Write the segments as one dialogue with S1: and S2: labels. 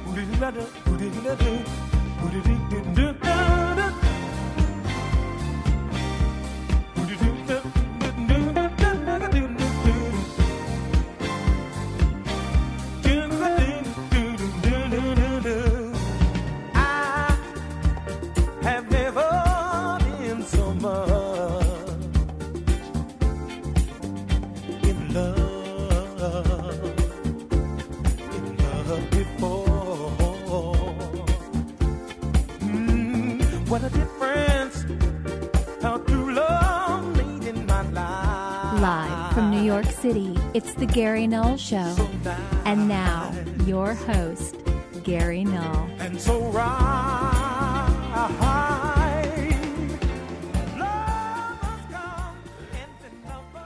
S1: What a difference how true love made in my life.
S2: Live from New York City, it's the Gary Null Show. And now, your host, Gary Null.
S1: And so right, love has come and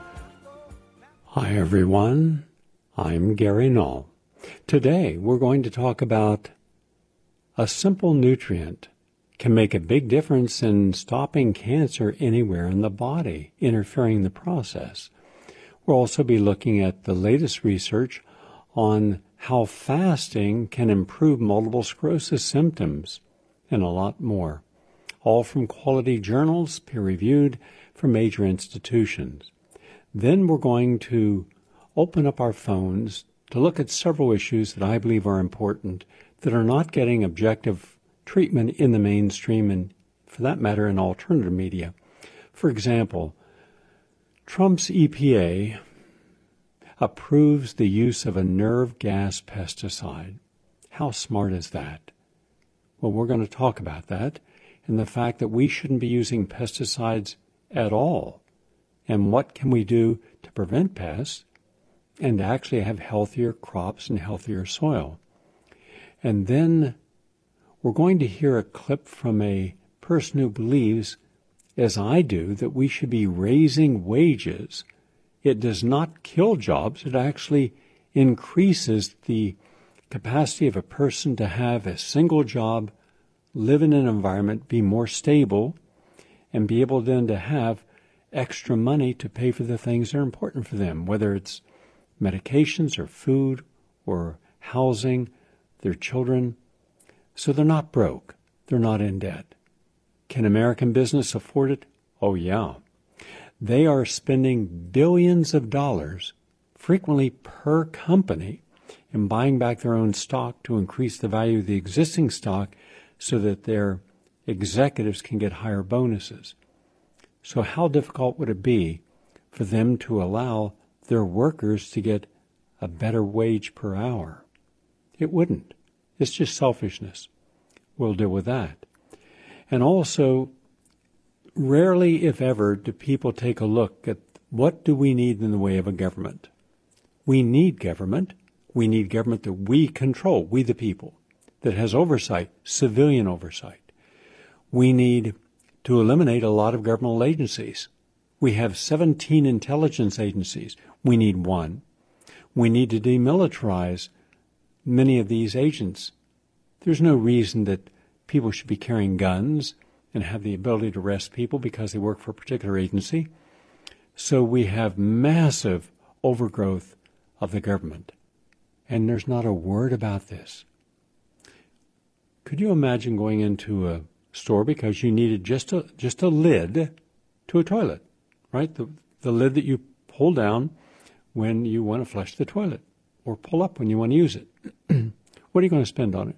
S3: Hi, everyone. I'm Gary Null. Today, we're going to talk about a simple nutrient can make a big difference in stopping cancer anywhere in the body, interfering in the process. We'll also be looking at the latest research on how fasting can improve multiple sclerosis symptoms and a lot more. All from quality journals, peer-reviewed, from major institutions. Then we're going to open up our phones to look at several issues that I believe are important that are not getting objective treatment in the mainstream and, for that matter, in alternative media. For example, Trump's EPA approves the use of a nerve gas pesticide. How smart is that? Well, we're going to talk about that and the fact that we shouldn't be using pesticides at all. And what can we do to prevent pests and actually have healthier crops and healthier soil? And then we're going to hear a clip from a person who believes, as I do, that we should be raising wages. It does not kill jobs. It actually increases the capacity of a person to have a single job, live in an environment, be more stable, and be able then to have extra money to pay for the things that are important for them, whether it's medications or food or housing, their children. So they're not broke. They're not in debt. Can American business afford it? Oh, yeah. They are spending billions of dollars, frequently per company, in buying back their own stock to increase the value of the existing stock so that their executives can get higher bonuses. So how difficult would it be for them to allow their workers to get a better wage per hour? It wouldn't. It's just selfishness. We'll deal with that. And also, rarely, if ever, do people take a look at what do we need in the way of a government. We need government. We need government that we control, we the people, that has oversight, civilian oversight. We need to eliminate a lot of governmental agencies. We have 17 intelligence agencies. We need one. We need to demilitarize many of these agents. There's no reason that people should be carrying guns and have the ability to arrest people because they work for a particular agency. So we have massive overgrowth of the government. And there's not a word about this. Could you imagine going into a store because you needed just a lid to a toilet, right? The lid that you pull down when you want to flush the toilet or pull up when you want to use it. What are you going to spend on it?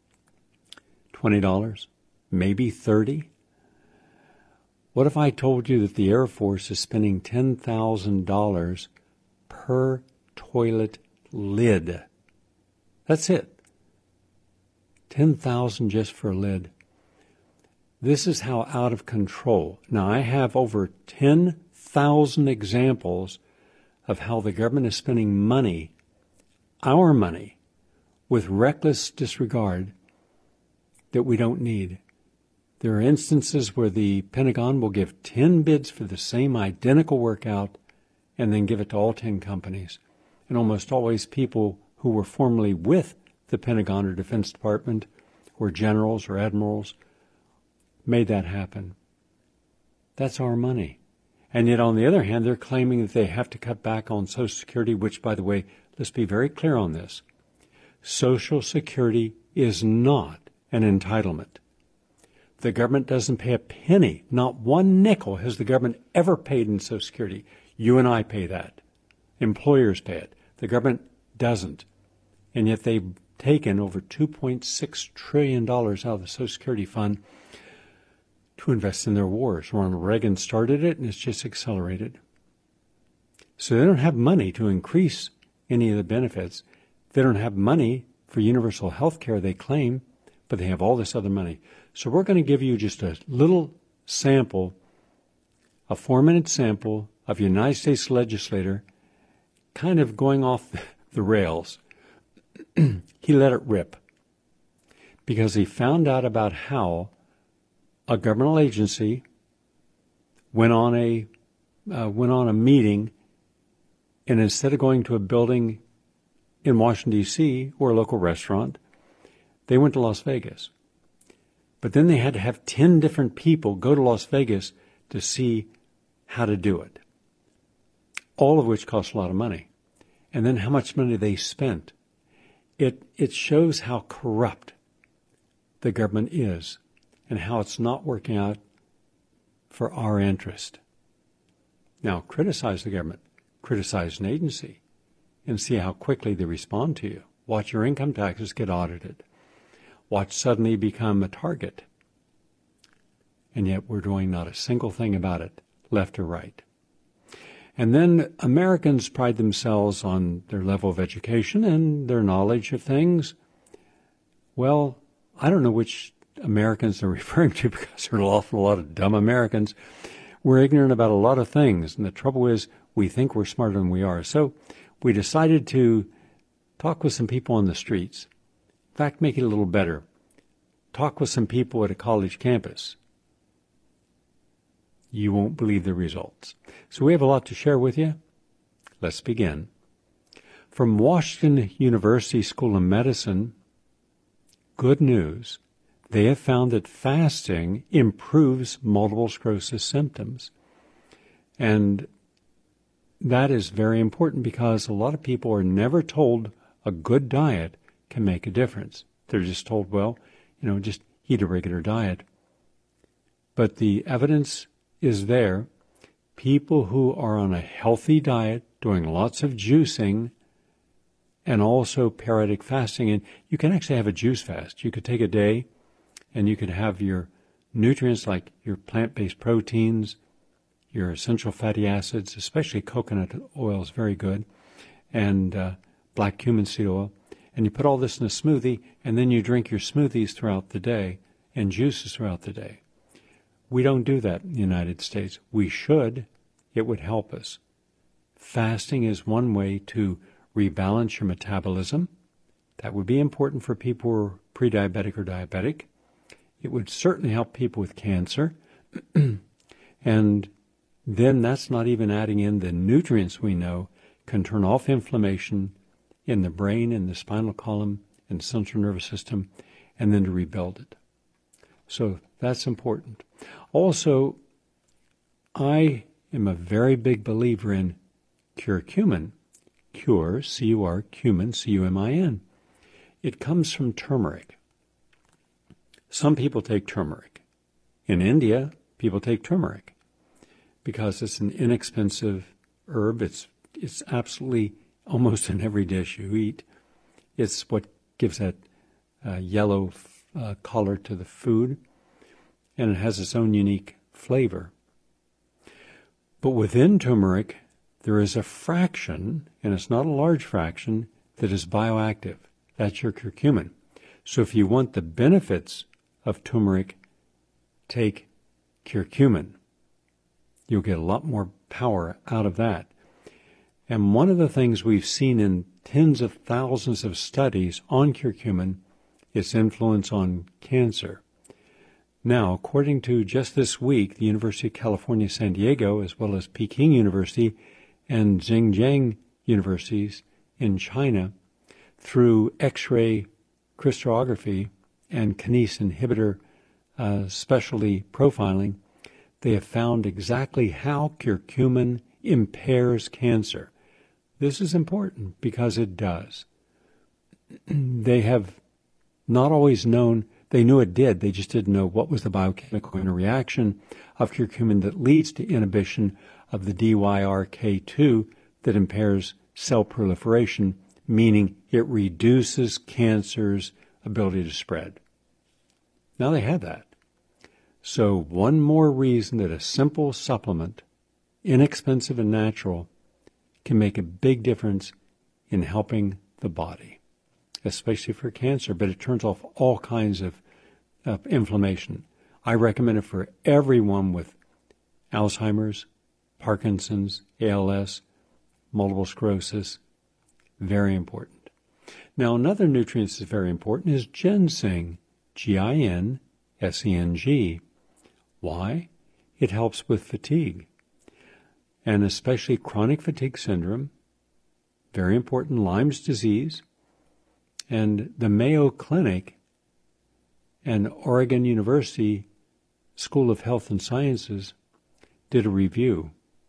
S3: $20? Maybe $30? What if I told you that the Air Force is spending $10,000 per toilet lid? That's it. $10,000 just for a lid. This is how out of control. Now, I have over 10,000 examples of how the government is spending money, our money, with reckless disregard that we don't need. There are instances where the Pentagon will give 10 bids for the same identical workout and then give it to all 10 companies. And almost always people who were formerly with the Pentagon or Defense Department or generals or admirals made that happen. That's our money. And yet, on the other hand, they're claiming that they have to cut back on Social Security, which, by the way, let's be very clear on this. Social Security is not an entitlement. The government doesn't pay a penny. Not one nickel has the government ever paid in Social Security. You and I pay that. Employers pay it. The government doesn't. And yet they've taken over $2.6 trillion out of the Social Security fund to invest in their wars. Ronald Reagan started it, and it's just accelerated. So they don't have money to increase any of the benefits. They don't have money for universal health care, they claim, but they have all this other money. So we're going to give you just a little sample, a 4-minute sample of a United States legislator kind of going off the rails. He let it rip because he found out about how a governmental agency went on a meeting, and instead of going to a building in Washington, D.C. or a local restaurant, they went to Las Vegas. But then they had to have 10 different people go to Las Vegas to see how to do it, all of which cost a lot of money. And then how much money they spent. It shows how corrupt the government is and how it's not working out for our interest. Now, criticize the government, criticize an agency, and see how quickly they respond to you. Watch your income taxes get audited. Watch suddenly become a target. And yet we're doing not a single thing about it, left or right. And then Americans pride themselves on their level of education and their knowledge of things. Well, I don't know which Americans they're referring to because there are an awful lot of dumb Americans. We're ignorant about a lot of things, and the trouble is we think we're smarter than we are. So we decided to talk with some people on the streets. In fact, make it a little better. Talk with some people at a college campus. You won't believe the results. So we have a lot to share with you. Let's begin. From Washington University School of Medicine, good news. They have found that fasting improves multiple sclerosis symptoms. And that is very important because a lot of people are never told a good diet can make a difference. They're just told, well, just eat a regular diet. But the evidence is there. People who are on a healthy diet, doing lots of juicing, and also periodic fasting, and you can actually have a juice fast. You could take a day and you could have your nutrients like your plant-based proteins, your essential fatty acids, especially coconut oil is very good, and black cumin seed oil, and you put all this in a smoothie, and then you drink your smoothies throughout the day and juices throughout the day. We don't do that in the United States. We should. It would help us. Fasting is one way to rebalance your metabolism. That would be important for people who are pre-diabetic or diabetic. It would certainly help people with cancer. And then that's not even adding in the nutrients we know can turn off inflammation in the brain, in the spinal column, in the central nervous system, and then to rebuild it. So that's important. Also, I am a very big believer in curcumin. Cure, C-U-R, cumin, C-U-M-I-N. It comes from turmeric. Some people take turmeric. In India, people take turmeric because it's an inexpensive herb. It's absolutely almost in every dish you eat. It's what gives that yellow color to the food, and it has its own unique flavor. But within turmeric, there is a fraction, and it's not a large fraction, that is bioactive. That's your curcumin. So if you want the benefits of turmeric, take curcumin. You'll get a lot more power out of that. And one of the things we've seen in tens of thousands of studies on curcumin is influence on cancer. Now, according to just this week, the University of California, San Diego, as well as Peking University and Xinjiang universities in China, through X-ray crystallography and kinase inhibitor specialty profiling, they have found exactly how curcumin impairs cancer. This is important because it does. They have not always known. They knew it did. They just didn't know what was the biochemical interaction of curcumin that leads to inhibition of the DYRK2 that impairs cell proliferation, meaning it reduces cancer's ability to spread. Now they had that. So one more reason that a simple supplement, inexpensive and natural, can make a big difference in helping the body, especially for cancer, but it turns off all kinds of inflammation. I recommend it for everyone with Alzheimer's, Parkinson's, ALS, multiple sclerosis. Very important. Now, another nutrient that's very important is ginseng, Ginseng. Why? It helps with fatigue, and especially chronic fatigue syndrome, very important, Lyme's disease, and the Mayo Clinic and Oregon University School of Health and Sciences did a review.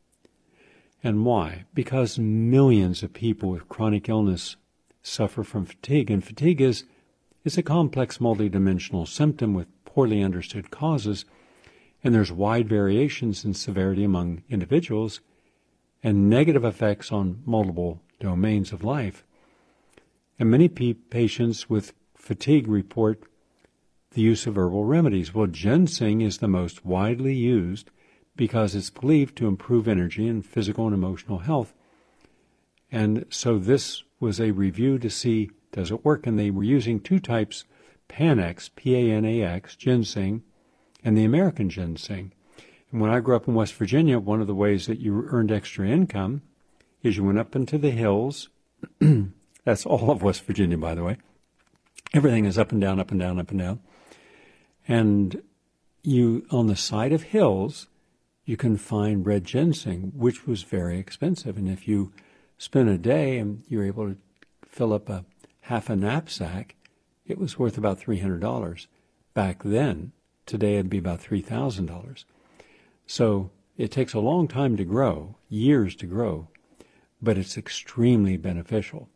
S3: And why? Because millions of people with chronic illness suffer from fatigue, and fatigue is a complex multidimensional symptom with poorly understood causes, and there's wide variations in severity among individuals and negative effects on multiple domains of life. And many patients with fatigue report the use of herbal remedies. Well, ginseng is the most widely used because it's believed to improve energy and physical and emotional health. And so this was a review to see, does it work? And they were using two types, Panax, P-A-N-A-X, ginseng, and the American ginseng. And when I grew up in West Virginia, one of the ways that you earned extra income is you went up into the hills. That's all of West Virginia, by the way. Everything is up and down, up and down, up and down. And you, on the side of hills, you can find red ginseng, which was very expensive. And if you spent a day and you're able to fill up a half a knapsack, it was worth about $300. Back then, today it'd be about $3,000. So it takes a long time to grow, years to grow, but it's extremely beneficial.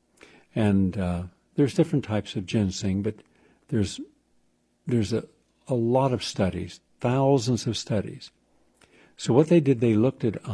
S3: And there's different types of ginseng, but there's a lot of studies, thousands of studies. So what they did, they looked at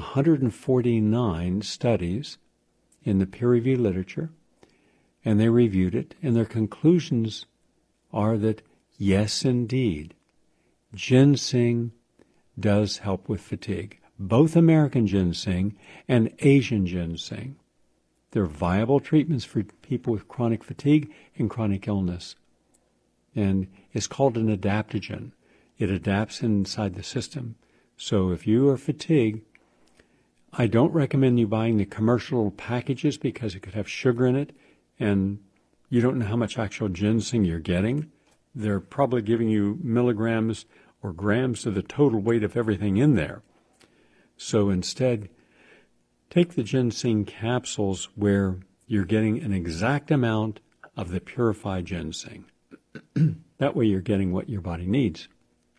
S3: 149 studies in the peer-reviewed literature, and they reviewed it, and their conclusions are that, yes, indeed, ginseng does help with fatigue. Both American ginseng and Asian ginseng. They're viable treatments for people with chronic fatigue and chronic illness. And it's called an adaptogen. It adapts inside the system. So if you are fatigued, I don't recommend you buying the commercial packages because it could have sugar in it, and you don't know how much actual ginseng you're getting. They're probably giving you milligrams or grams of the total weight of everything in there. So instead, take the ginseng capsules where you're getting an exact amount of the purified ginseng. That way you're getting what your body needs.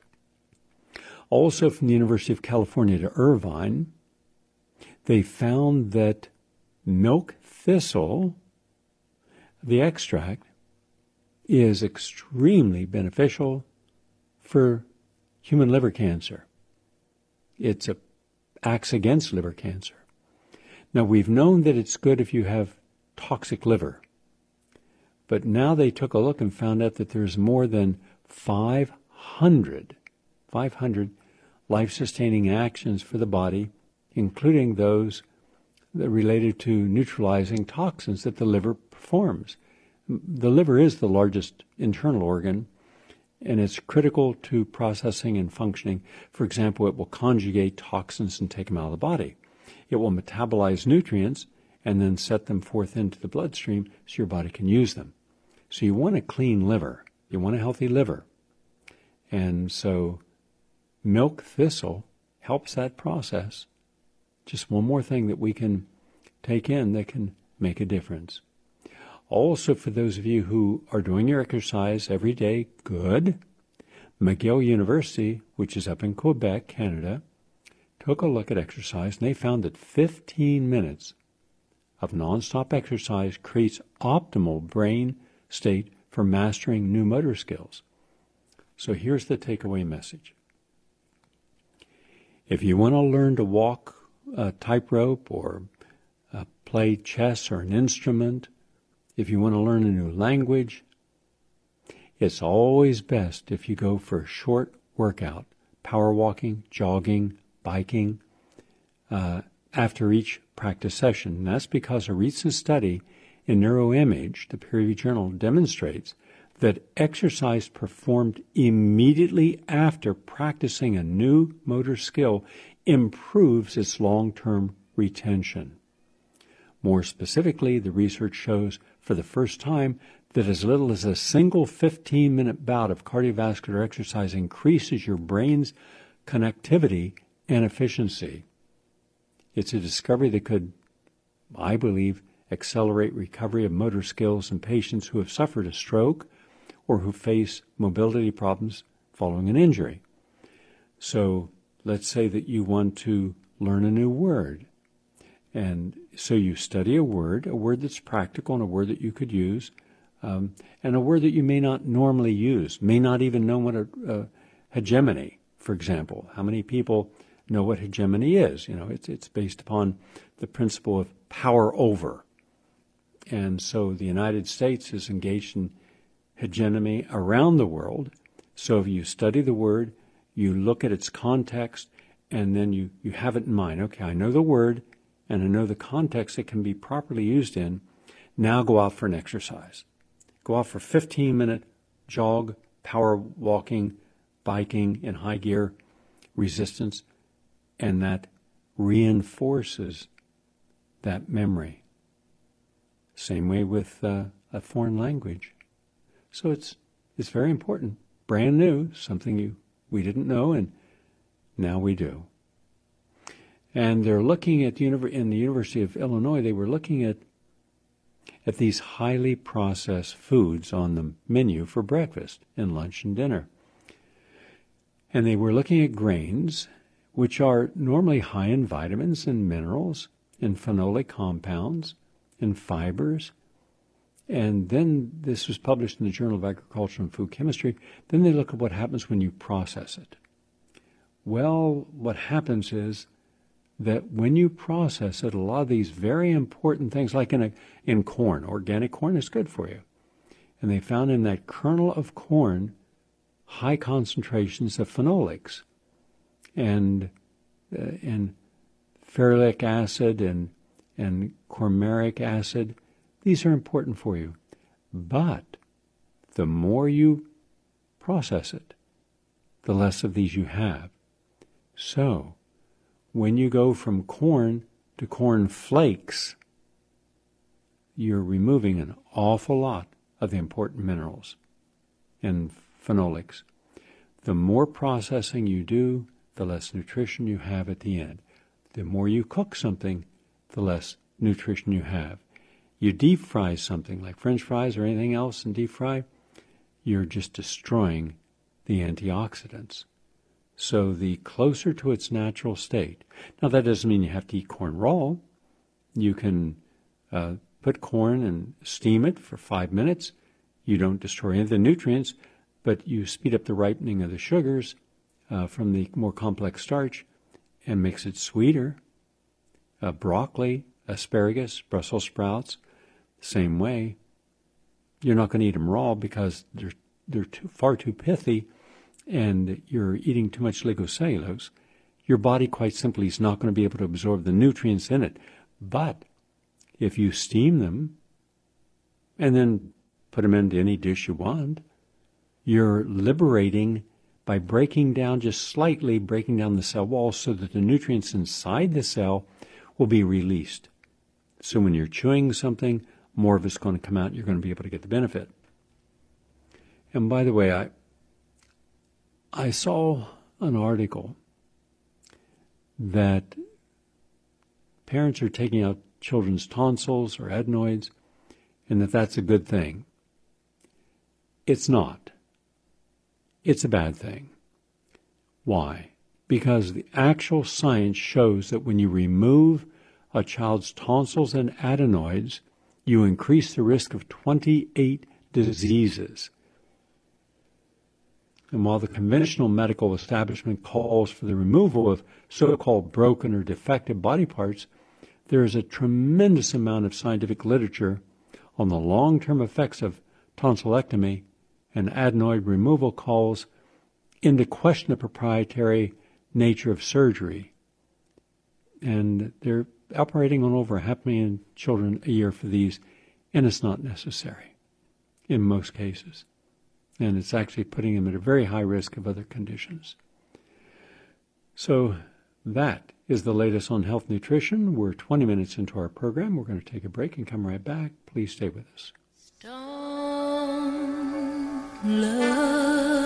S3: Also from the University of California to Irvine, they found that milk thistle, the extract, is extremely beneficial for human liver cancer. It acts against liver cancer. Now, we've known that it's good if you have toxic liver. But now they took a look and found out that there's more than 500 life-sustaining actions for the body, including those that related to neutralizing toxins that the liver performs. The liver is the largest internal organ, and it's critical to processing and functioning. For example, it will conjugate toxins and take them out of the body. It will metabolize nutrients and then set them forth into the bloodstream so your body can use them. So you want a clean liver. You want a healthy liver. And so milk thistle helps that process. Just one more thing that we can take in that can make a difference. Also, for those of you who are doing your exercise every day, good. McGill University, which is up in Quebec, Canada, took a look at exercise, and they found that 15 minutes of nonstop exercise creates optimal brain state for mastering new motor skills. So here's the takeaway message. If you want to learn to walk a tightrope or play chess or an instrument, if you want to learn a new language, it's always best if you go for a short workout, power walking, jogging, biking, after each practice session. And that's because a recent study in Neuroimage, the peer-reviewed journal, demonstrates that exercise performed immediately after practicing a new motor skill improves its long-term retention. More specifically, the research shows for the first time that as little as a single 15-minute bout of cardiovascular exercise increases your brain's connectivity and efficiency. It's a discovery that could, I believe, accelerate recovery of motor skills in patients who have suffered a stroke or who face mobility problems following an injury. So let's say that you want to learn a new word. And so you study a word that's practical and a word that you could use, and a word that you may not normally use, may not even know what a hegemony, for example. How many people know what hegemony is? You know, it's based upon the principle of power over. And so the United States is engaged in hegemony around the world. So if you study the word, you look at its context, and then you have it in mind. Okay, I know the word, and I know the context it can be properly used in. Now go out for an exercise. Go out for a 15-minute jog, power walking, biking in high gear, resistance, and that reinforces that memory. Same way with a foreign language. So it's very important. Brand new, something we didn't know, and now we do. And they're looking at in the University of Illinois, they were looking at these highly processed foods on the menu for breakfast and lunch and dinner. And they were looking at grains, which are normally high in vitamins and minerals and phenolic compounds and fibers. And then this was published in the Journal of Agriculture and Food Chemistry. Then they look at what happens when you process it. Well, what happens is that when you process it, a lot of these very important things, like in corn, organic corn is good for you. And they found in that kernel of corn high concentrations of phenolics and ferulic acid and cormaric acid. These are important for you. But the more you process it, the less of these you have. So, when you go from corn to corn flakes, you're removing an awful lot of the important minerals and phenolics. The more processing you do, the less nutrition you have at the end. The more you cook something, the less nutrition you have. You deep fry something like French fries or anything else and deep fry, you're just destroying the antioxidants. So the closer to its natural state. Now that doesn't mean you have to eat corn raw. You can put corn and steam it for 5 minutes. You don't destroy any of the nutrients, but you speed up the ripening of the sugars from the more complex starch and makes it sweeter. Broccoli, asparagus, Brussels sprouts, same way. You're not going to eat them raw because they're far too pithy, and you're eating too much ligocellulose. Your body quite simply is not going to be able to absorb the nutrients in it. But if you steam them and then put them into any dish you want, you're liberating by breaking down, just slightly breaking down the cell wall so that the nutrients inside the cell will be released. So when you're chewing something, more of it's going to come out, and you're going to be able to get the benefit. And by the way, I saw an article that parents are taking out children's tonsils or adenoids, and that's a good thing. It's not. It's a bad thing. Why? Because the actual science shows that when you remove a child's tonsils and adenoids, you increase the risk of 28 diseases. And while the conventional medical establishment calls for the removal of so-called broken or defective body parts, there is a tremendous amount of scientific literature on the long-term effects of tonsillectomy and adenoid removal calls into question the proprietary nature of surgery. And they're operating on over 500,000 children a year for these, and it's not necessary in most cases. And it's actually putting them at a very high risk of other conditions. So that is the latest on health nutrition. We're 20 minutes into our program. We're going to take a break and come right back. Please stay with us.
S4: Stone love.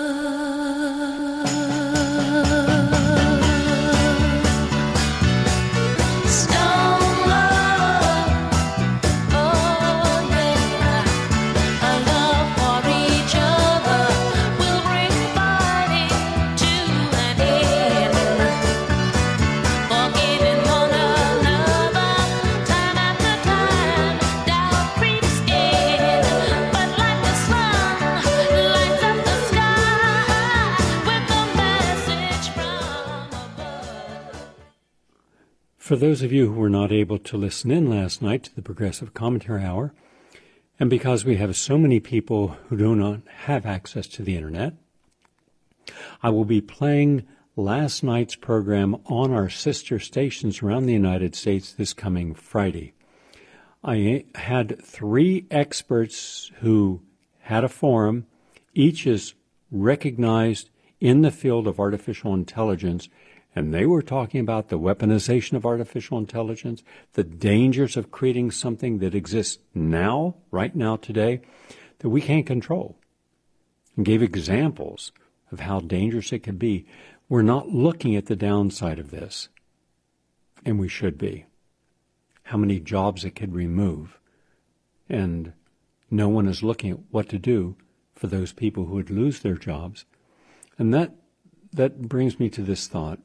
S3: For those of you who were not able to listen in last night to the Progressive Commentary Hour, and because we have so many people who do not have access to the Internet, I will be playing last night's program on our sister stations around the United States this coming Friday. I had 3 experts who had a forum. Each is recognized in the field of artificial intelligence, and they were talking about the weaponization of artificial intelligence, the dangers of creating something that exists now, right now, today, that we can't control, and gave examples of how dangerous it could be. We're not looking at the downside of this, and we should be. How many jobs it could remove, and no one is looking at what to do for those people who would lose their jobs. And that brings me to this thought.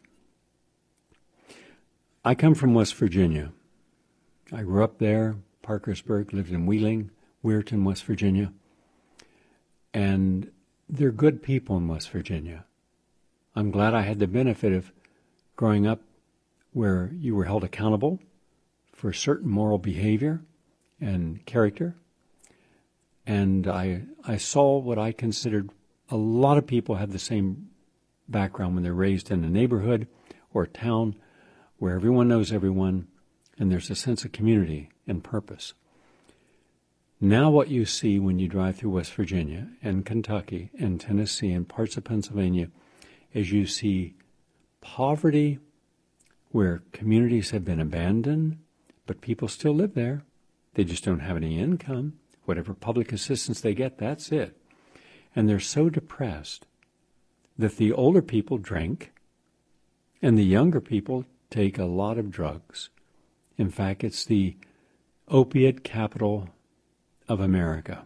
S3: I come from West Virginia. I grew up there, Parkersburg, lived in Wheeling, Weirton, West Virginia. And they're good people in West Virginia. I'm glad I had the benefit of growing up where you were held accountable for certain moral behavior and character. And I saw what I considered a lot of people have the same background when they're raised in a neighborhood or a town where everyone knows everyone, and there's a sense of community and purpose. Now what you see when you drive through West Virginia and Kentucky and Tennessee and parts of Pennsylvania is you see poverty where communities have been abandoned, but people still live there. They just don't have any income. Whatever public assistance they get, that's it. And they're so depressed that the older people drink and the younger people take a lot of drugs. In fact, it's the opiate capital of America.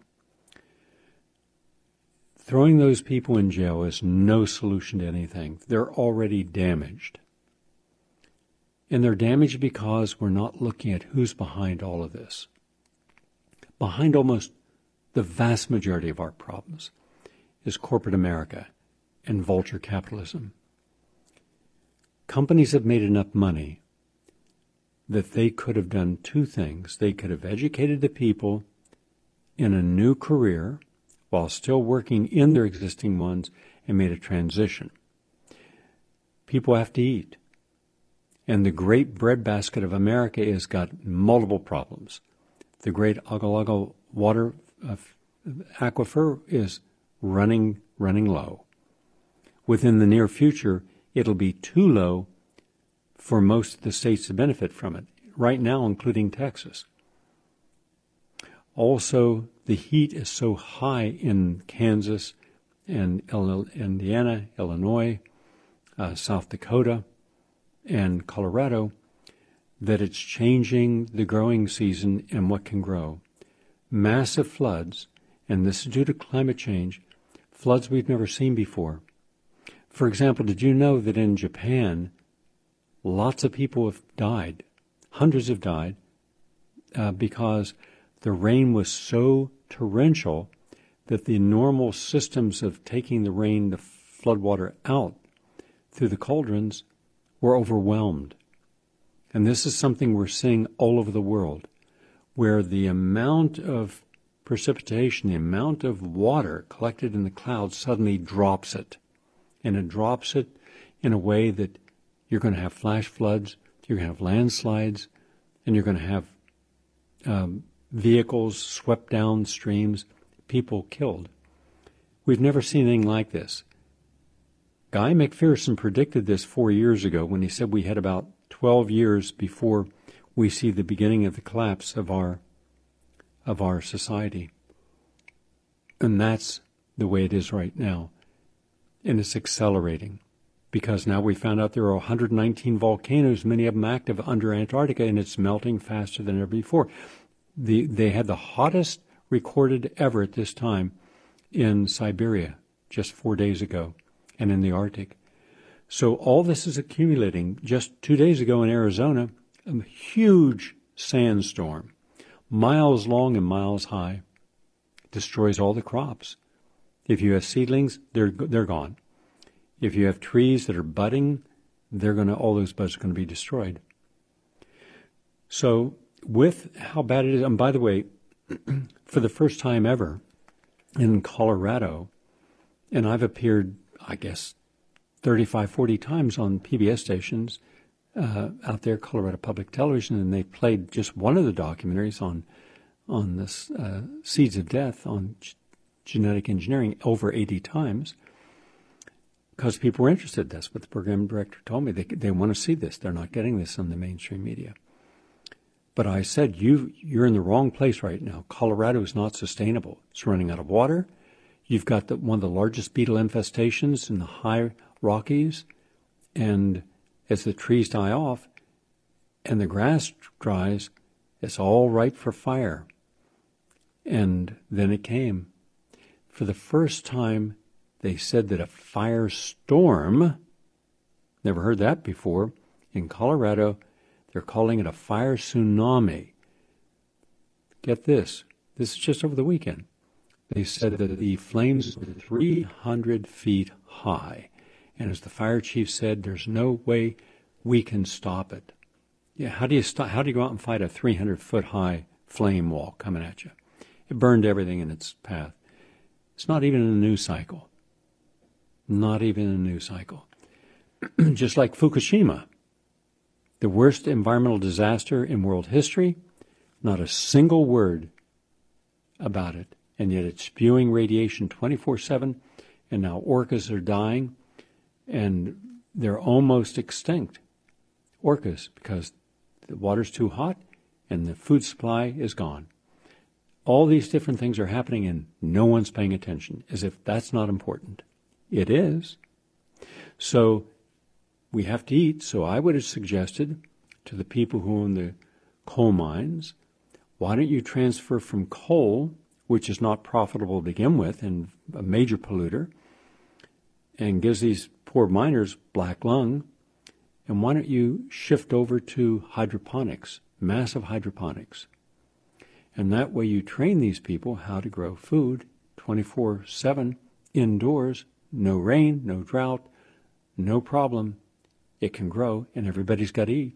S3: Throwing those people in jail is no solution to anything. They're already damaged. And they're damaged because we're not looking at who's behind all of this. Behind almost the vast majority of our problems is corporate America and vulture capitalism. Companies have made enough money that they could have done 2 things. They could have educated the people in a new career while still working in their existing ones and made a transition. People have to eat. And the great breadbasket of America has got multiple problems. The great Ogallala water aquifer is running low. Within the near future, it'll be too low for most of the states to benefit from it, right now including Texas. Also, the heat is so high in Kansas and Indiana, Illinois, South Dakota, and Colorado that it's changing the growing season and what can grow. Massive floods, and this is due to climate change, floods we've never seen before. For example, did you know that in Japan, lots of people have died, hundreds have died, because the rain was so torrential that the normal systems of taking the rain, the floodwater out through the cauldrons were overwhelmed. And this is something we're seeing all over the world, where the amount of precipitation, the amount of water collected in the clouds suddenly drops it. And it drops it in a way that you're going to have flash floods, you're going to have landslides, and you're going to have vehicles swept down streams, people killed. We've never seen anything like this. Guy McPherson predicted this 4 years ago when he said we had about 12 years before we see the beginning of the collapse of our society. And that's the way it is right now. And it's accelerating, because now we found out there are 119 volcanoes, many of them active under Antarctica, and it's melting faster than ever before. They had the hottest recorded ever at this time in Siberia just 4 days ago, and in the Arctic. So all this is accumulating. Just 2 days ago in Arizona, a huge sandstorm, miles long and miles high, destroys all the crops. If you have seedlings, they're gone. If you have trees that are budding, all those buds are going to be destroyed. So with how bad it is, and by the way, for the first time ever in Colorado, and I've appeared, I guess, 35, 40 times on PBS stations out there, Colorado Public Television, and they played just one of the documentaries on this Seeds of Death on genetic engineering over 80 times, because people were interested. That's what the program director told me. They want to see this. They're not getting this on the mainstream media. But I said, you're in the wrong place right now. Colorado is not sustainable. It's running out of water. You've got one of the largest beetle infestations in the high Rockies. And as the trees die off and the grass dries, it's all ripe for fire. And then it came. For the first time, they said that a firestorm, never heard that before, in Colorado, they're calling it a fire tsunami. Get this. This is just over the weekend. They said that the flames were 300 feet high. And as the fire chief said, there's no way we can stop it. Yeah, how do you go out and fight a 300-foot high flame wall coming at you? It burned everything in its path. It's not even in a news cycle. Not even in a news cycle. Just like Fukushima, the worst environmental disaster in world history, not a single word about it. And yet it's spewing radiation 24/7, and now orcas are dying, and they're almost extinct. Orcas, because the water's too hot and the food supply is gone. All these different things are happening and no one's paying attention, as if that's not important. It is. So we have to eat. So I would have suggested to the people who own the coal mines, why don't you transfer from coal, which is not profitable to begin with and a major polluter, and gives these poor miners black lung, and why don't you shift over to hydroponics, massive hydroponics? And that way you train these people how to grow food 24/7 indoors, no rain, no drought, no problem. It can grow, and everybody's got to eat.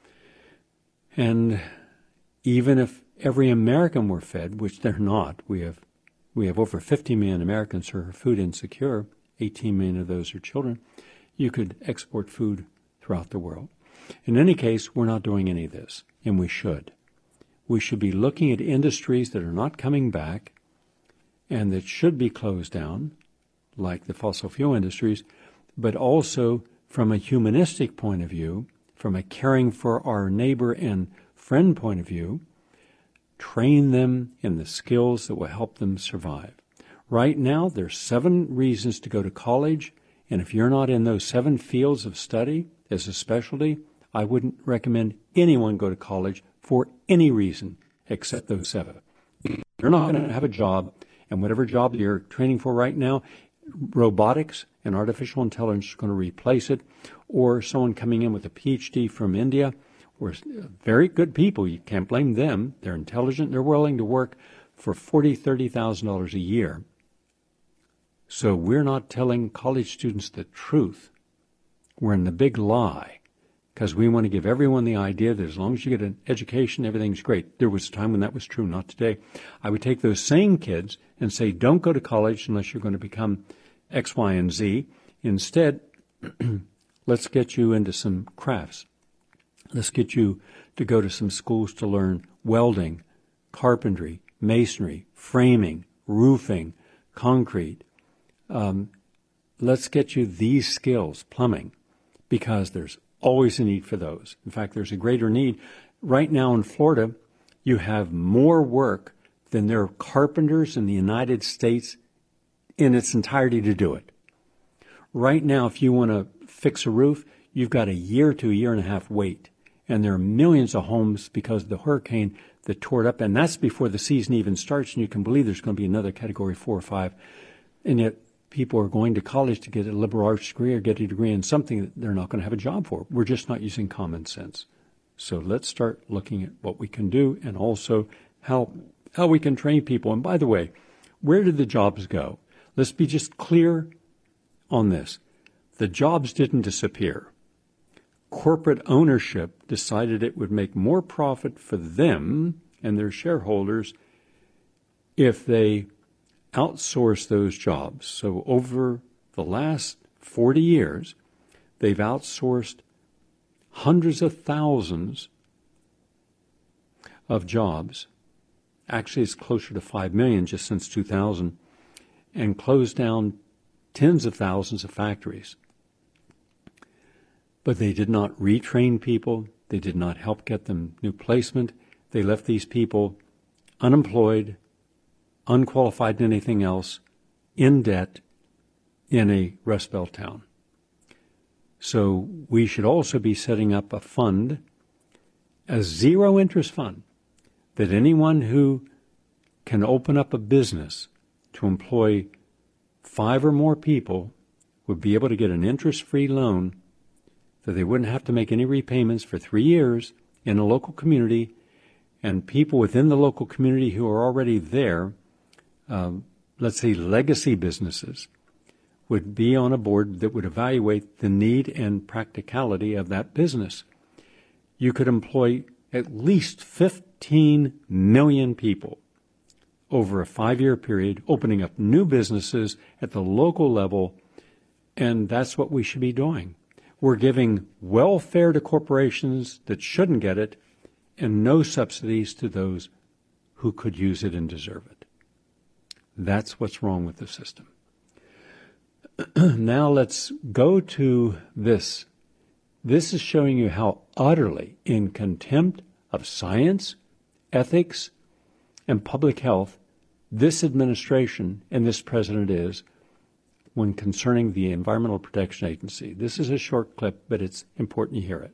S3: And even if every American were fed, which they're not, we have over 50 million Americans who are food insecure, 18 million of those are children, you could export food throughout the world. In any case, we're not doing any of this, and we should. We should be looking at industries that are not coming back and that should be closed down, like the fossil fuel industries, but also from a humanistic point of view, from a caring for our neighbor and friend point of view, train them in the skills that will help them survive. Right now, there's 7 reasons to go to college, and if you're not in those 7 fields of study as a specialty, I wouldn't recommend anyone go to college for any reason except those 7. You're not going to have a job, and whatever job you're training for right now, robotics and artificial intelligence are going to replace it, or someone coming in with a PhD from India, or very good people, you can't blame them. They're intelligent, they're willing to work for $40,000, $30,000 a year So we're not telling college students the truth. We're in the big lie, because we want to give everyone the idea that as long as you get an education, everything's great. There was a time when that was true, not today. I would take those same kids and say, don't go to college unless you're going to become X, Y, and Z. Instead, let's get you into some crafts. Let's get you to go to some schools to learn welding, carpentry, masonry, framing, roofing, concrete. Let's get you these skills, plumbing, because there's always a need for those. In fact, there's a greater need. Right now in Florida, you have more work than there are carpenters in the United States in its entirety to do it. Right now, if you want to fix a roof, you've got a year to a year and a half wait. And there are millions of homes because of the hurricane that tore it up. And that's before the season even starts. And you can believe there's going to be another category 4 or 5. And yet people are going to college to get a liberal arts degree or get a degree in something that they're not going to have a job for. We're just not using common sense. So let's start looking at what we can do and also how we can train people. And by the way, where did the jobs go? Let's be just clear on this. The jobs didn't disappear. Corporate ownership decided it would make more profit for them and their shareholders if they outsource those jobs. So over the last 40 years, they've outsourced hundreds of thousands of jobs. Actually, it's closer to 5 million just since 2000, and closed down tens of thousands of factories. But they did not retrain people. They did not help get them new placement. They left these people unemployed, unqualified in anything else, in debt, in a Rust Belt town. So we should also be setting up a fund, a zero-interest fund, that anyone who can open up a business to employ 5 or more people would be able to get an interest-free loan that they wouldn't have to make any repayments for 3 years in a local community, and people within the local community who are already there, let's say legacy businesses, would be on a board that would evaluate the need and practicality of that business. You could employ at least 15 million people over a 5-year period, opening up new businesses at the local level, and that's what we should be doing. We're giving welfare to corporations that shouldn't get it, and no subsidies to those who could use it and deserve it. That's what's wrong with the system. Now let's go to this. This is showing you how utterly in contempt of science, ethics, and public health this administration and this president is when concerning the Environmental Protection Agency. This is a short clip, but it's important you hear it.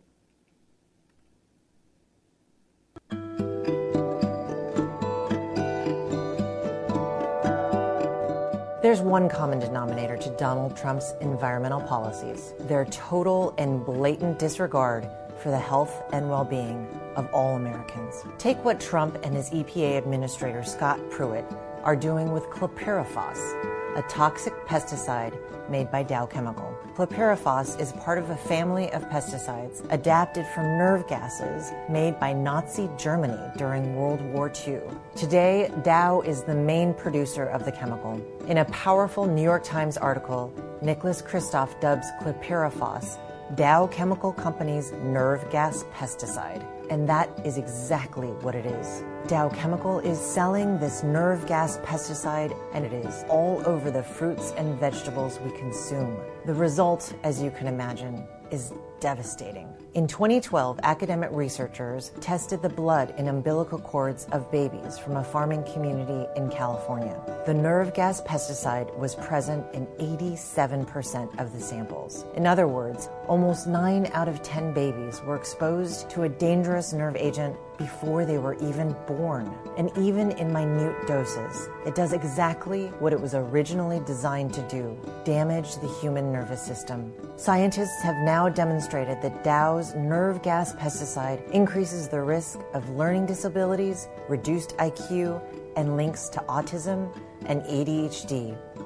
S5: There's one common denominator to Donald Trump's environmental policies: their total and blatant disregard for the health and well-being of all Americans. Take what Trump and his EPA Administrator Scott Pruitt are doing with chlorpyrifos, a toxic pesticide made by Dow Chemical. Chlorpyrifos is part of a family of pesticides adapted from nerve gases made by Nazi Germany during World War II. Today, Dow is the main producer of the chemical. In a powerful New York Times article, Nicholas Kristof dubs chlorpyrifos Dow Chemical Company's nerve gas pesticide. And that is exactly what it is. Dow Chemical is selling this nerve gas pesticide, and it is all over the fruits and vegetables we consume. The result, as you can imagine, is devastating. In 2012, academic researchers tested the blood and umbilical cords of babies from a farming community in California. The nerve gas pesticide was present in 87% of the samples. In other words, almost 9 out of 10 babies were exposed to a dangerous nerve agent before they were even born. And even in minute doses, it does exactly what it was originally designed to do: damage the human nervous system. Scientists have now demonstrated that Dow's nerve gas pesticide increases the risk of learning disabilities, reduced IQ, and links to autism and ADHD.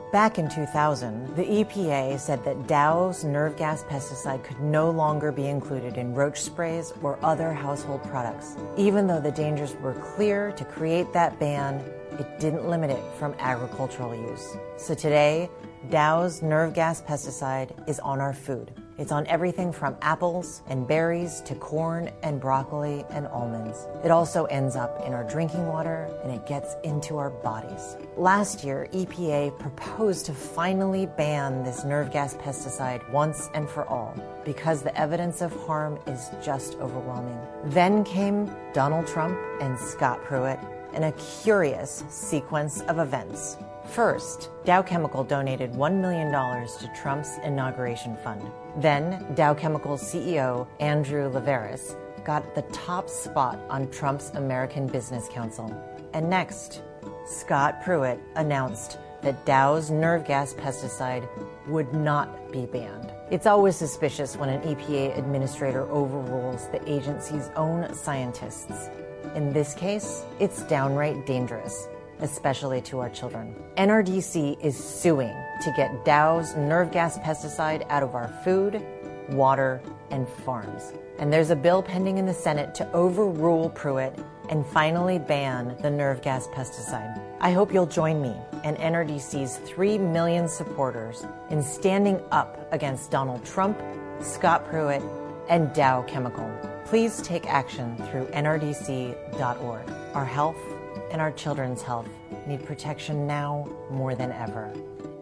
S5: Back in 2000, the EPA said that Dow's nerve gas pesticide could no longer be included in roach sprays or other household products. Even though the dangers were clear to create that ban, it didn't limit it from agricultural use. So today, Dow's nerve gas pesticide is on our food. It's on everything from apples and berries to corn and broccoli and almonds. It also ends up in our drinking water and it gets into our bodies. Last year, EPA proposed to finally ban this nerve gas pesticide once and for all because the evidence of harm is just overwhelming. Then came Donald Trump and Scott Pruitt in a curious sequence of events. First, Dow Chemical donated $1 million to Trump's inauguration fund. Then, Dow Chemical's CEO, Andrew Liveris, got the top spot on Trump's American Business Council. And next, Scott Pruitt announced that Dow's nerve gas pesticide would not be banned. It's always suspicious when an EPA administrator overrules the agency's own scientists. In this case, it's downright dangerous, especially to our children. NRDC is suing to get Dow's nerve gas pesticide out of our food, water, and farms. And there's a bill pending in the Senate to overrule Pruitt and finally ban the nerve gas pesticide. I hope you'll join me and NRDC's 3 million supporters in standing up against Donald Trump, Scott Pruitt, and Dow Chemical. Please take action through nrdc.org. Our health and our children's health need protection now more than ever.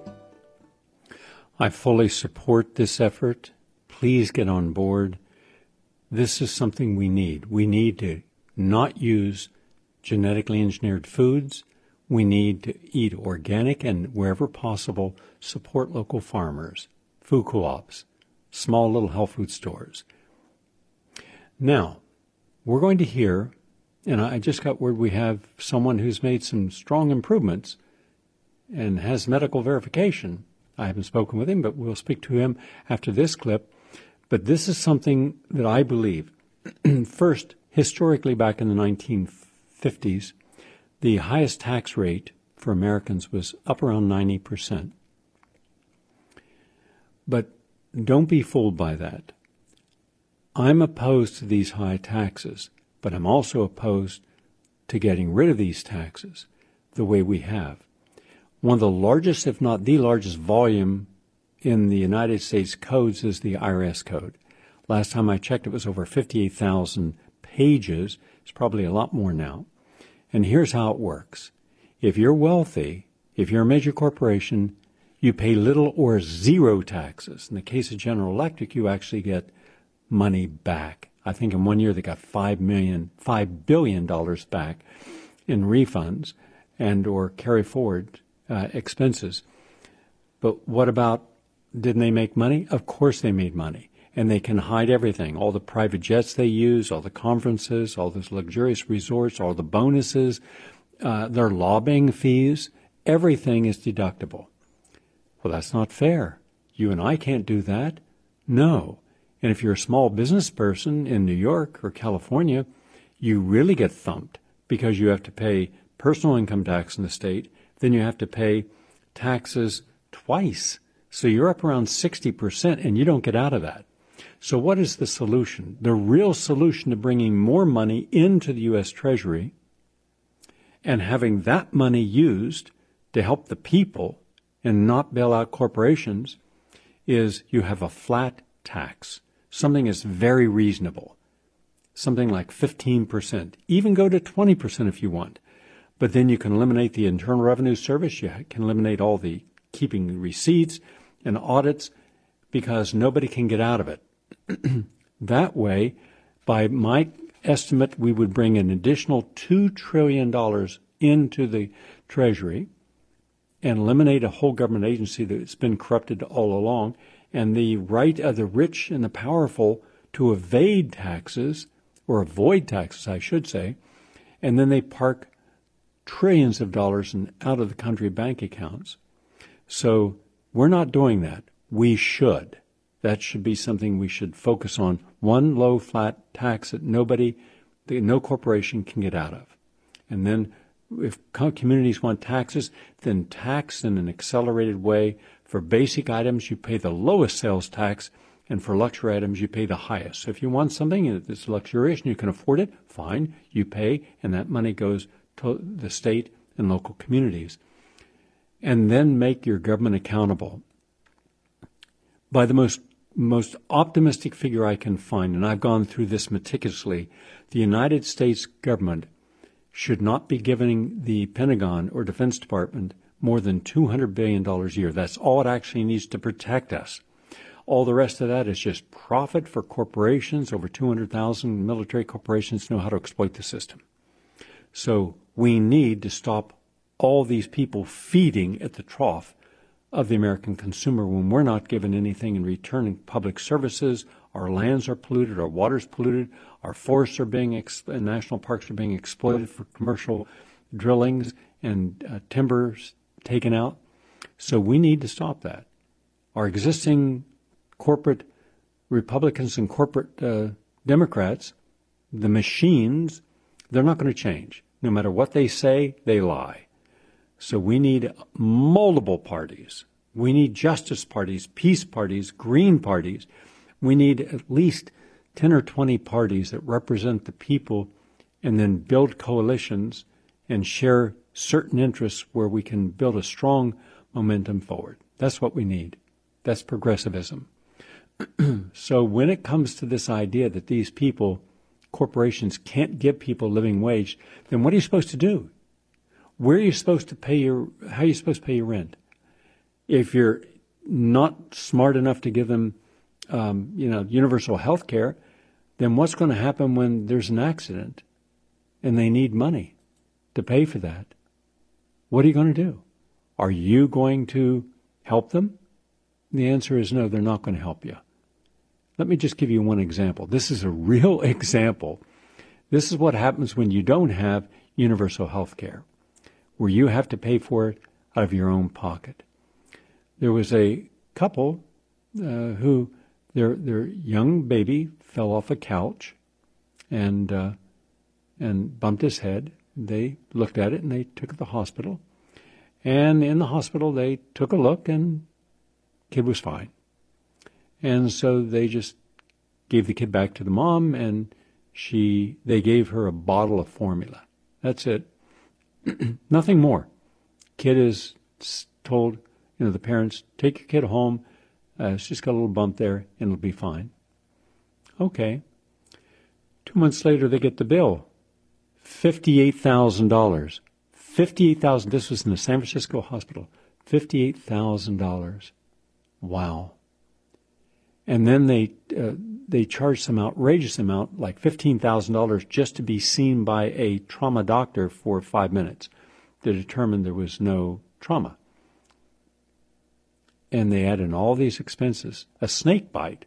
S3: I fully support this effort. Please get on board. This is something we need. We need to not use genetically engineered foods. We need to eat organic and, wherever possible, support local farmers, food co-ops, small little health food stores. Now, we're going to hear, and I just got word we have someone who's made some strong improvements and has medical verification. I haven't spoken with him, but we'll speak to him after this clip. But this is something that I believe. First, historically back in the 1950s, the highest tax rate for Americans was up around 90%. But don't be fooled by that. I'm opposed to these high taxes, but I'm also opposed to getting rid of these taxes the way we have. One of the largest, if not the largest volume in the United States codes is the IRS code. Last time I checked, it was over 58,000 pages. It's probably a lot more now. And here's how it works. If you're wealthy, if you're a major corporation, you pay little or zero taxes. In the case of General Electric, you actually get money back. I think in 1 year they got $5 billion back in refunds and or carry forward expenses. But what about, didn't they make money? Of course they made money. And they can hide everything, all the private jets they use, all the conferences, all those luxurious resorts, all the bonuses, their lobbying fees, everything is deductible. Well, that's not fair. You and I can't do that. No. And if you're a small business person in New York or California, you really get thumped because you have to pay personal income tax in the state, then you have to pay taxes twice. So you're up around 60% and you don't get out of that. So what is the solution? The real solution to bringing more money into the U.S. Treasury and having that money used to help the people and not bail out corporations is you have a flat tax. Something is very reasonable, something like 15%, even go to 20% if you want. But then you can eliminate the Internal Revenue Service, you can eliminate all the keeping receipts and audits because nobody can get out of it. That way, by my estimate, we would bring an additional $2 trillion into the Treasury and eliminate a whole government agency that's been corrupted all along, and the right of the rich and the powerful to evade taxes, or avoid taxes, I should say, and then they park trillions of dollars in out of the country bank accounts. So we're not doing that. We should. That should be something we should focus on. One low, flat tax that no corporation can get out of. And then if communities want taxes, then tax in an accelerated way. For basic items, you pay the lowest sales tax, and for luxury items, you pay the highest. So if you want something that's luxurious and you can afford it, fine, you pay, and that money goes to the state and local communities. And then make your government accountable. By the most optimistic figure I can find, and I've gone through this meticulously, the United States government should not be giving the Pentagon or Defense Department more than $200 billion a year. That's all it actually needs to protect us. All the rest of that is just profit for corporations. Over 200,000 military corporations know how to exploit the system. So we need to stop all these people feeding at the trough of the American consumer when we're not given anything in return in public services. Our lands are polluted, our water's polluted, our forests are being, national parks are being exploited for commercial drillings and timbers taken out. So we need to stop that. Our existing corporate Republicans and corporate Democrats, the machines, they're not going to change. No matter what they say, they lie. So we need multiple parties. We need justice parties, peace parties, green parties. We need at least 10 or 20 parties that represent the people and then build coalitions and share certain interests where we can build a strong momentum forward. That's what we need. That's progressivism. So when it comes to this idea that these people, corporations, can't give people a living wage, then what are you supposed to do? Where are you supposed to pay how are you supposed to pay your rent? If you're not smart enough to give them, universal health care, then what's going to happen when there's an accident and they need money to pay for that? What are you going to do? Are you going to help them? The answer is no, they're not going to help you. Let me just give you one example. This is a real example. This is what happens when you don't have universal health care, where you have to pay for it out of your own pocket. There was a couple who their young baby fell off a couch and bumped his head. They looked at it and they took it to the hospital. And in the hospital they took a look and kid was fine. And so they just gave the kid back to the mom and they gave her a bottle of formula. That's it. Nothing more. Kid is told, the parents, take your kid home. It's just got a little bump there and it'll be fine. Okay. 2 months later, they get the bill. $58,000. $58,000. This was in the San Francisco hospital. $58,000. Wow. And then they charged some outrageous amount, like $15,000, just to be seen by a trauma doctor for 5 minutes to determine there was no trauma. And they add in all these expenses. A snake bite,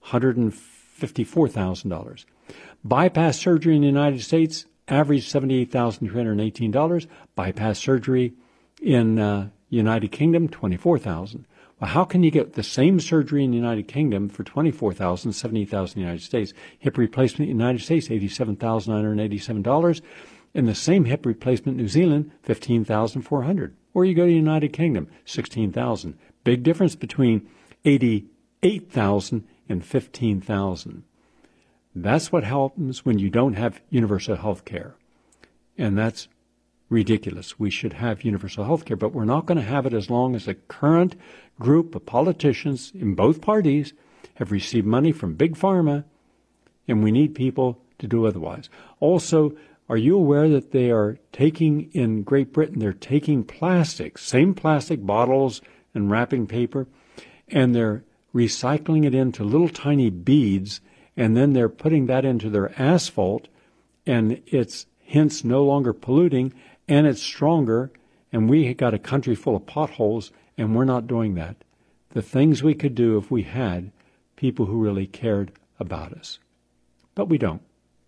S3: $154,000. Bypass surgery in the United States, average $78,318. Bypass surgery in United Kingdom, $24,000. Well, how can you get the same surgery in the United Kingdom for $24,000, $70,000 in the United States? Hip replacement in the United States, $87,987. And the same hip replacement in New Zealand, $15,400. Or you go to the United Kingdom, $16,000. Big difference between $88,000 and $15,000. That's what happens when you don't have universal health care. And that's ridiculous. We should have universal health care, but we're not going to have it as long as the current group of politicians in both parties have received money from Big Pharma, and we need people to do otherwise. Also, are you aware that they are taking, in Great Britain, they're taking plastic, same plastic bottles and wrapping paper, and they're recycling it into little tiny beads, and then they're putting that into their asphalt, and it's hence no longer polluting, and it's stronger, and we got a country full of potholes, and we're not doing that. The things we could do if we had people who really cared about us. But we don't.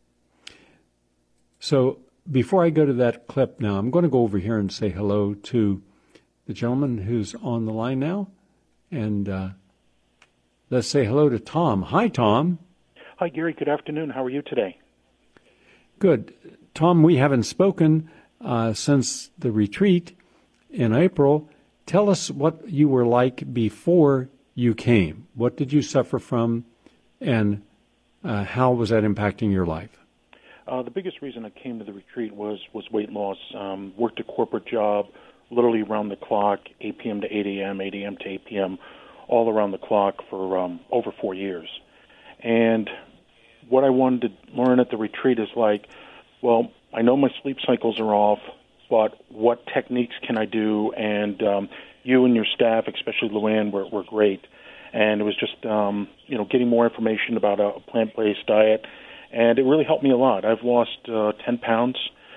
S3: So before I go to that clip now, I'm going to go over here and say hello to the gentleman who's on the line now. And let's say hello to Tom. Hi, Tom.
S6: Hi, Gary. Good afternoon. How are you today?
S3: Good. Tom, we haven't spoken since the retreat in April. Tell us what you were like before you came. What did you suffer from, and how was that impacting your life?
S6: The biggest reason I came to the retreat was weight loss. Worked a corporate job, literally around the clock, 8 p.m. to 8 a.m., 8 a.m. to 8 p.m., all around the clock for over 4 years. And what I wanted to learn at the retreat is like, well, I know my sleep cycles are off, but what techniques can I do? And you and your staff, especially Luann, were great. And it was just, getting more information about a plant-based diet. And it really helped me a lot. I've lost 10 pounds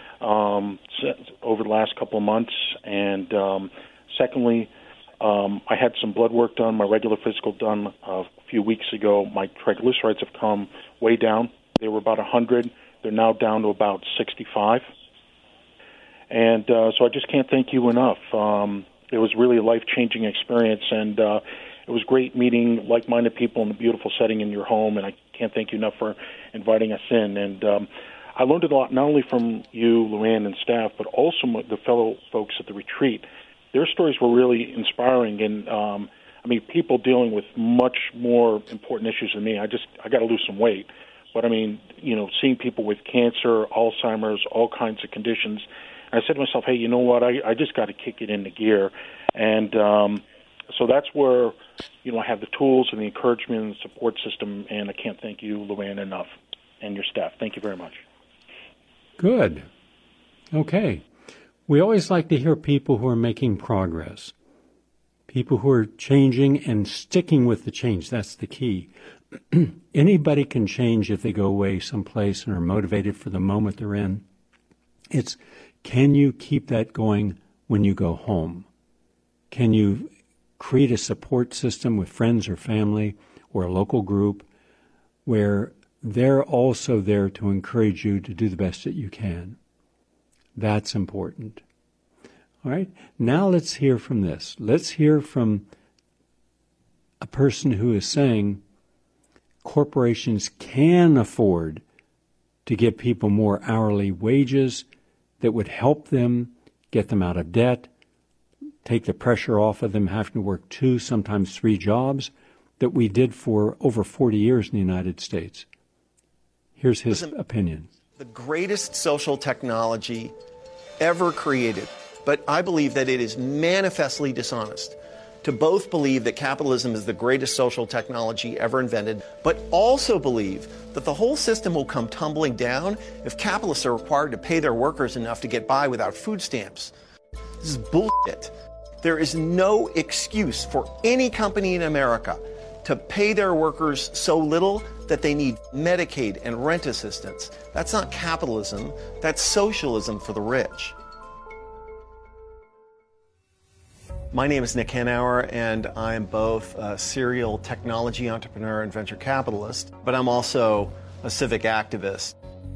S6: over the last couple of months. And secondly, I had some blood work done, my regular physical done a few weeks ago. My triglycerides have come way down. They were about 100. They're now down to about 65. And so I just can't thank you enough. It was really a life-changing experience, and it was great meeting like-minded people in a beautiful setting in your home, and I can't thank you enough for inviting us in. And I learned a lot, not only from you, Luann, and staff, but also the fellow folks at the retreat. Their stories were really inspiring, and people dealing with much more important issues than me. I got to lose some weight. But, seeing people with cancer, Alzheimer's, all kinds of conditions, I said to myself, hey, you know what, I just got to kick it into gear. And so that's where, I have the tools and the encouragement and the support system, and I can't thank you, Luann, enough, and your staff. Thank you very much.
S3: Good. Okay. We always like to hear people who are making progress, people who are changing and sticking with the change. That's the key. Anybody can change if they go away someplace and are motivated for the moment they're in. It's, can you keep that going when you go home? Can you create a support system with friends or family or a local group where they're also there to encourage you to do the best that you can? That's important. All right, now let's hear from this. Let's hear from a person who is saying corporations can afford to give people more hourly wages that would help them, get them out of debt, take the pressure off of them having to work 2, sometimes 3 jobs, that we did for over 40 years in the United States. Here's his opinion.
S7: The greatest social technology ever created, but I believe that it is manifestly dishonest to both believe that capitalism is the greatest social technology ever invented, but also believe that the whole system will come tumbling down if capitalists are required to pay their workers enough to get by without food stamps. This is bullshit. There is no excuse for any company in America to pay their workers so little that they need Medicaid and rent assistance. That's not capitalism, that's socialism for the rich. My name is Nick Hanauer, and I'm both a serial technology entrepreneur and venture capitalist, but I'm also a civic activist.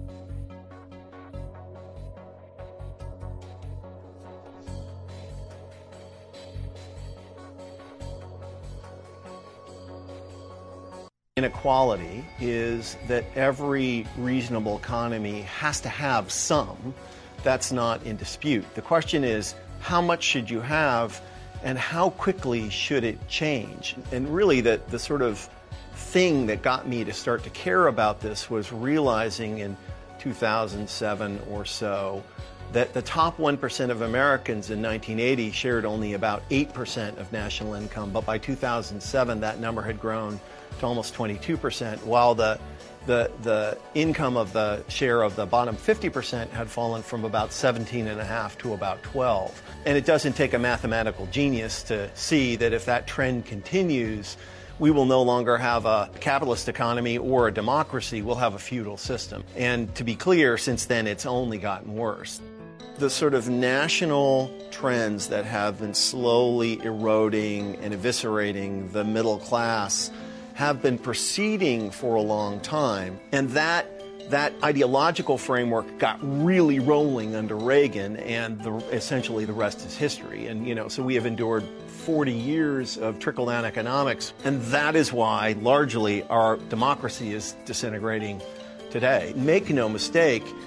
S7: Inequality is that every reasonable economy has to have some. That's not in dispute. The question is, how much should you have and how quickly should it change? And really the sort of thing that got me to start to care about this was realizing in 2007 or so that the top 1% of Americans in 1980 shared only about 8% of national income, but by 2007 that number had grown to almost 22%, while the income of the share of the bottom 50% had fallen from about 17.5 to about 12. And it doesn't take a mathematical genius to see that if that trend continues, we will no longer have a capitalist economy or a democracy, we'll have a feudal system. And to be clear, since then it's only gotten worse. The sort of national trends that have been slowly eroding and eviscerating the middle class have been proceeding for a long time, and that ideological framework got really rolling under Reagan, and essentially the rest is history. And so we have endured 40 years of trickle-down economics, and that is why largely our democracy is disintegrating today. Make no mistake,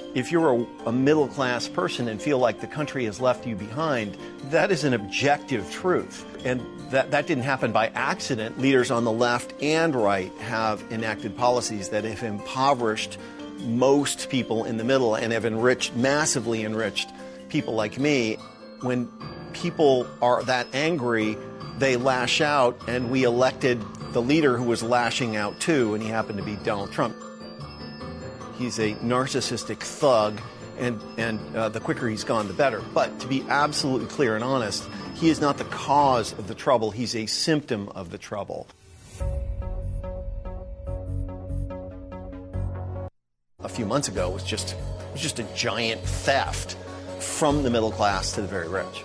S7: If you're a middle-class person and feel like the country has left you behind, that is an objective truth. And that didn't happen by accident. Leaders on the left and right have enacted policies that have impoverished most people in the middle and have massively enriched people like me. When people are that angry, they lash out, and we elected the leader who was lashing out too, and he happened to be Donald Trump. He's a narcissistic thug, and the quicker he's gone, the better. But to be absolutely clear and honest, he is not the cause of the trouble. He's a symptom of the trouble. A few months ago was just a giant theft from the middle class to the very rich.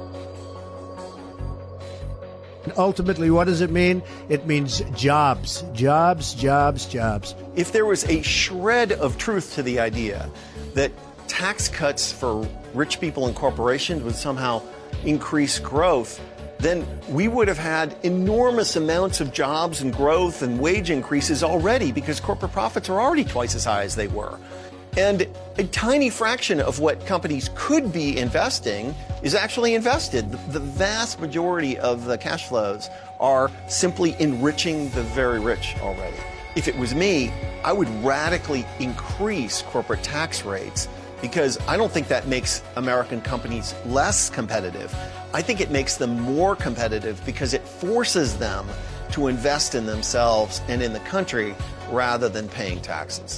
S8: Ultimately, what does it mean? It means jobs, jobs, jobs, jobs.
S7: If there was a shred of truth to the idea that tax cuts for rich people and corporations would somehow increase growth, then we would have had enormous amounts of jobs and growth and wage increases already, because corporate profits are already twice as high as they were. And a tiny fraction of what companies could be investing is actually invested. The vast majority of the cash flows are simply enriching the very rich already. If it was me, I would radically increase corporate tax rates, because I don't think that makes American companies less competitive. I think it makes them more competitive because it forces them to invest in themselves and in the country rather than paying taxes.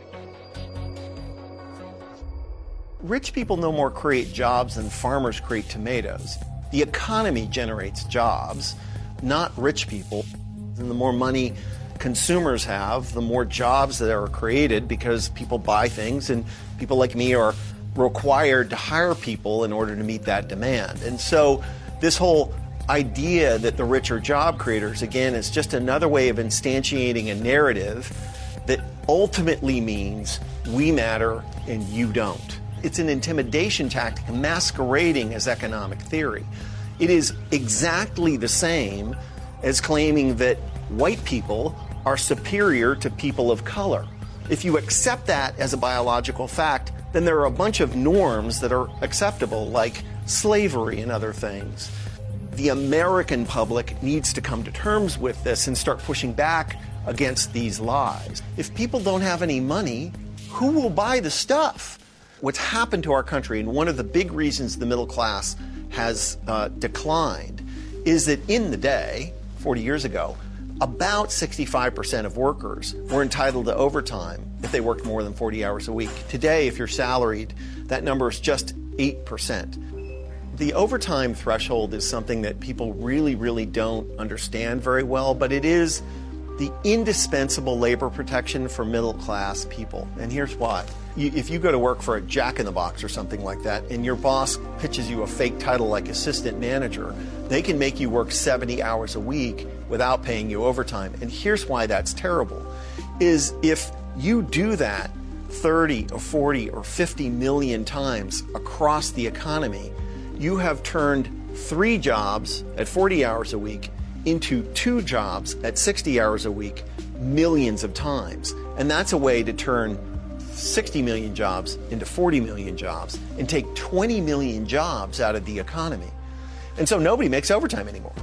S7: Rich people no more create jobs than farmers create tomatoes. The economy generates jobs, not rich people. And the more money consumers have, the more jobs that are created, because people buy things, and people like me are required to hire people in order to meet that demand. And so this whole idea that the rich are job creators, again, is just another way of instantiating a narrative that ultimately means we matter and you don't. It's an intimidation tactic masquerading as economic theory. It is exactly the same as claiming that white people are superior to people of color. If you accept that as a biological fact, then there are a bunch of norms that are acceptable, like slavery and other things. The American public needs to come to terms with this and start pushing back against these lies. If people don't have any money, who will buy the stuff? What's happened to our country, and one of the big reasons the middle class has declined, is that in the day, 40 years ago, about 65% of workers were entitled to overtime if they worked more than 40 hours a week. Today, if you're salaried, that number is just 8%. The overtime threshold is something that people really, really don't understand very well, but it is the indispensable labor protection for middle-class people. And here's why. If you go to work for a Jack in the Box or something like that, and your boss pitches you a fake title like assistant manager, they can make you work 70 hours a week without paying you overtime. And here's why that's terrible, is if you do that 30 or 40 or 50 million times across the economy, you have turned 3 jobs at 40 hours a week into 2 jobs at 60 hours a week millions of times. And that's a way to turn 60 million jobs into 40 million jobs and take 20 million jobs out of the economy. And so nobody makes overtime anymore.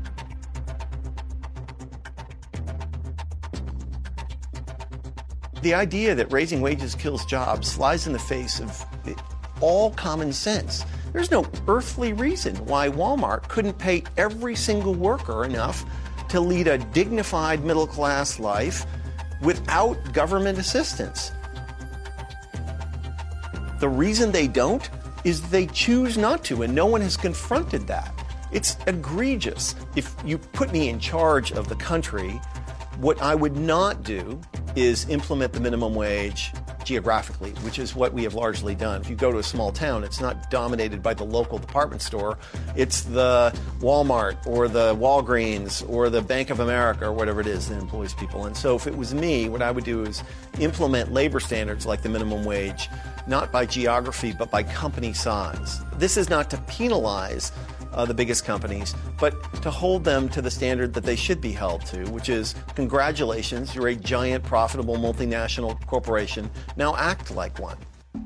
S7: The idea that raising wages kills jobs flies in the face of all common sense. There's no earthly reason why Walmart couldn't pay every single worker enough to lead a dignified middle-class life without government assistance. The reason they don't is they choose not to, and no one has confronted that. It's egregious. If you put me in charge of the country, what I would not do is implement the minimum wage geographically, which is what we have largely done. If you go to a small town, it's not dominated by the local department store. It's the Walmart or the Walgreens or the Bank of America or whatever it is that employs people. And so if it was me, what I would do is implement labor standards like the minimum wage, not by geography, but by company size. This is not to penalize the biggest companies, but to hold them to the standard that they should be held to, which is, congratulations, you're a giant, profitable multinational corporation. Now act like one.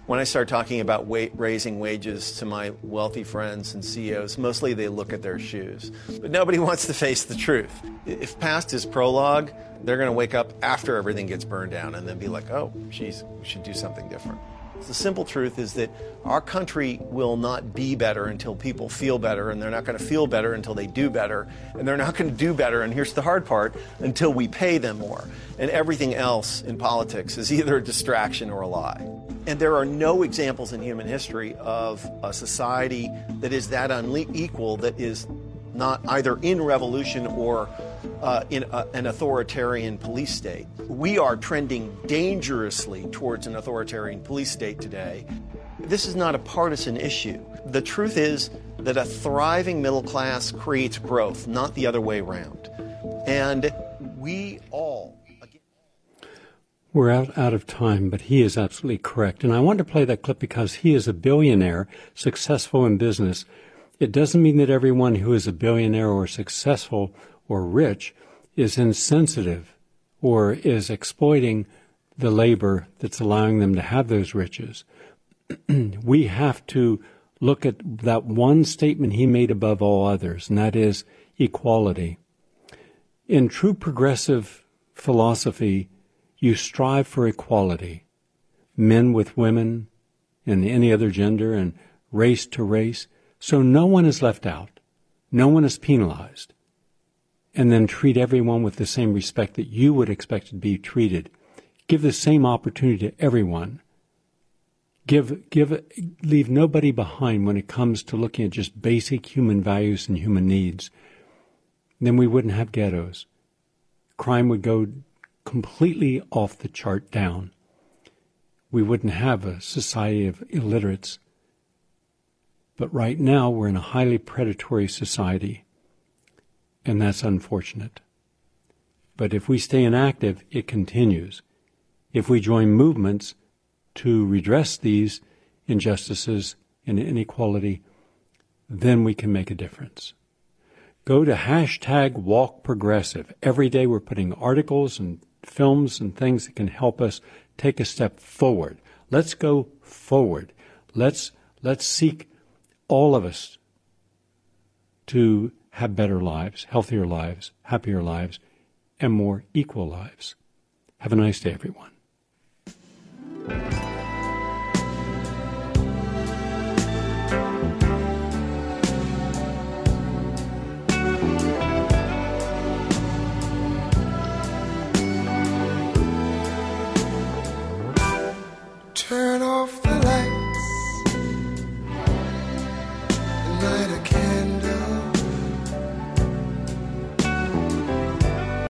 S7: When I start talking about raising wages to my wealthy friends and CEOs, mostly they look at their shoes. But nobody wants to face the truth. If past is prologue, they're going to wake up after everything gets burned down and then be like, oh, geez, we should do something different. The simple truth is that our country will not be better until people feel better, and they're not going to feel better until they do better, and they're not going to do better, and here's the hard part, until we pay them more. And everything else in politics is either a distraction or a lie. And there are no examples in human history of a society that is that unequal, that is not either in revolution or in an authoritarian police state. We are trending dangerously towards an authoritarian police state today. This is not a partisan issue. The truth is that a thriving middle class creates growth, not the other way around. And we all...
S3: We're out of time, but he is absolutely correct. And I want to play that clip because he is a billionaire, successful in business. It doesn't mean that everyone who is a billionaire or successful or rich is insensitive or is exploiting the labor that's allowing them to have those riches. We have to look at that one statement he made above all others, and that is equality. In true progressive philosophy, you strive for equality, men with women and any other gender and race to race, so no one is left out, no one is penalized, and then treat everyone with the same respect that you would expect to be treated. Give the same opportunity to everyone. Leave nobody behind when it comes to looking at just basic human values and human needs. Then we wouldn't have ghettos. Crime would go completely off the chart down. We wouldn't have a society of illiterates. But right now we're in a highly predatory society, and that's unfortunate. But if we stay inactive, it continues. If we join movements to redress these injustices and inequality, then we can make a difference. Go to #WalkProgressive. Every day we're putting articles and films and things that can help us take a step forward. Let's go forward. Let's seek, all of us, to have better lives, healthier lives, happier lives, and more equal lives. Have a nice day, everyone.